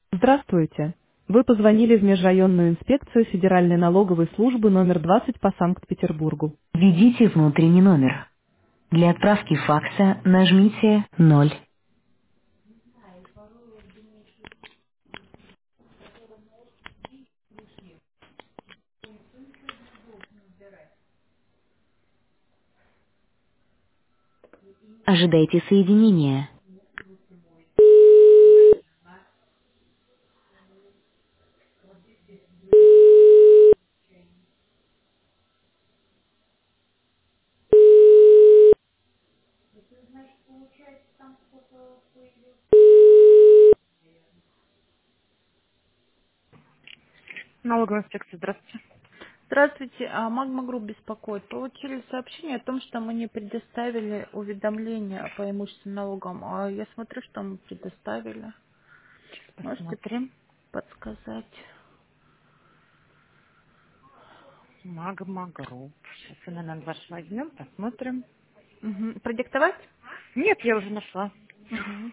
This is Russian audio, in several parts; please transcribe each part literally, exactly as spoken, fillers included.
Здравствуйте. Вы позвонили в межрайонную инспекцию Федеральной налоговой службы номер двадцать по Санкт-Петербургу. Введите внутренний номер. Для отправки факса нажмите ноль. Ожидайте соединения. Налоговая инспекция, здравствуйте. Здравствуйте, а Магма Групп беспокоит. Получили сообщение о том, что мы не предоставили уведомления по имущественным налогам. А я смотрю, что мы предоставили. Можете Посмотрим. подсказать? Магма Групп. Сейчас мы на ваш возьмем, посмотрим. Мгм. Продиктовать? Нет, я уже нашла. Мгм.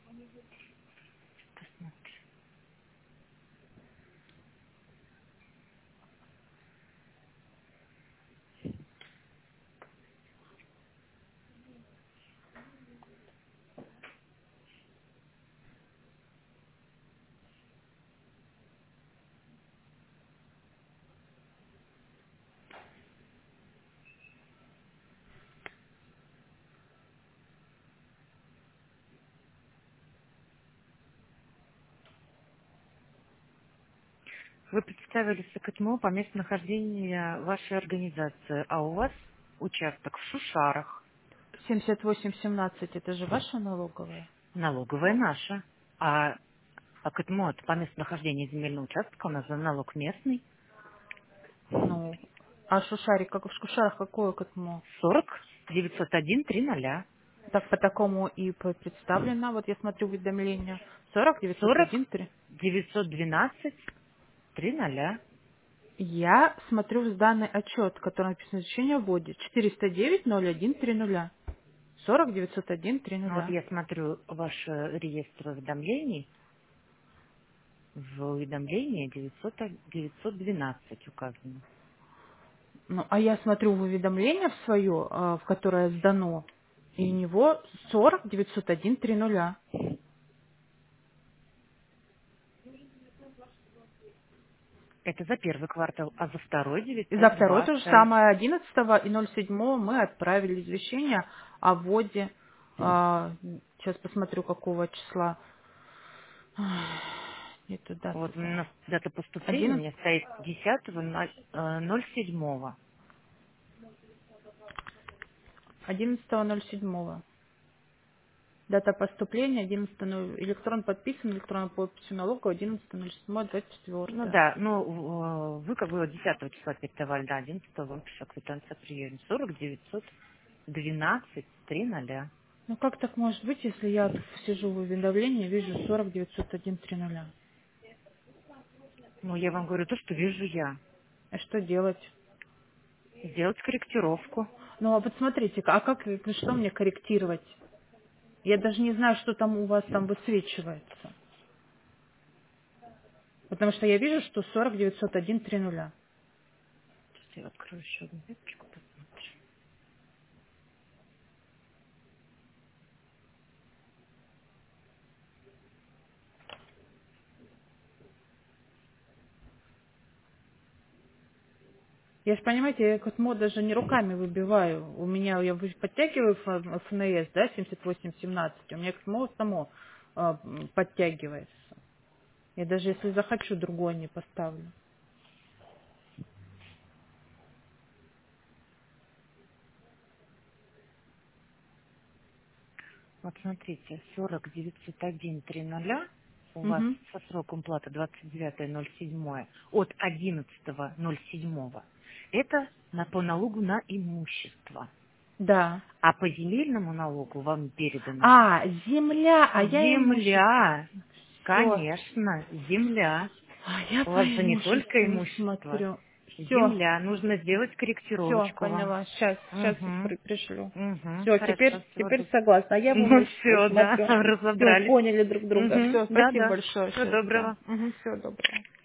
Вы представили СКТМО по месту нахождения вашей организации, а у вас участок в Шушарах. семьдесят восемь семнадцать, это же ваша налоговая? Налоговая наша. А СКТМО это по месту нахождения земельного участка, у нас за налог местный. Ну, а Шушарик, как в Шушарах, какое КТМО? сорок девятьсот один триста. Так по такому и п- представлено. Вот я смотрю уведомление. сорок девятьсот сорок один три. девятьсот двенадцать триста. Я смотрю в данный отчет, который написано изучение вводе. четыреста девять ноль один тридцать. сорок девятьсот один Ну вот тридцать. я смотрю ваш э, реестр уведомлений. В уведомлении девятьсот, девятьсот двенадцать указано. Ну, а я смотрю в уведомление в свое, а, в которое сдано, и у него сорок девятьсот один тридцать. Это за первый квартал, а за второй И за девятьсот второй то же двадцать. самое, одиннадцатого и ноль седьмого мы отправили извещение о вводе. а, Сейчас посмотрю, какого числа. Ах, нету Вот у даты-то. нас дата поступления у одиннадцатого меня стоит десятого ноль седьмого. одиннадцатого ноль седьмого. Дата поступления одиннадцатого. Электрон подписан, электронной подписью налога одиннадцатого ноль седьмого двадцать Ну четвёртого. да, ну в- вы как бы десятого числа передавали, да, одиннадцатого вам пришла квитанция о приеме. сорок девятьсот двенадцать триста. Ну как так может быть, если я тут сижу в уведомлении, вижу сорок девятьсот один тридцать? Ну я вам говорю то, что вижу я. А что делать? Сделать корректировку. Ну а вот смотрите, а как, что мне корректировать? Я даже не знаю, что там у вас там высвечивается. Потому что я вижу, что сорок девятьсот один тридцать. Сейчас я открою еще одну веточку, посмотрим. Я же, понимаете, я КОТМО даже не руками выбиваю. У меня, я вы- подтягиваю Ф- ФНС, да, семьдесят восемь семнадцать. У меня КОТМО само а, м, подтягивается. Я даже если захочу, другой не поставлю. Вот смотрите, сорок девятьсот один триста у вас Угу. со сроком платы двадцать девятое ноль седьмое от одиннадцатого ноль седьмого. Это на, по налогу на имущество. Да. А по земельному налогу вам передано А, земля, а я имущество. земля. Все. Конечно, земля. А я У по вас же не только имуществу имущество. смотрю. земля. Нужно сделать корректировочку. Все, поняла. Сейчас, сейчас Угу. пришлю. Угу. Все, теперь, теперь согласна. А я Ну вон все, да, смотрю. разобрались. Все, поняли друг друга. Угу. Все, Да, спасибо да. большое. Всего доброго. Угу, всего доброго.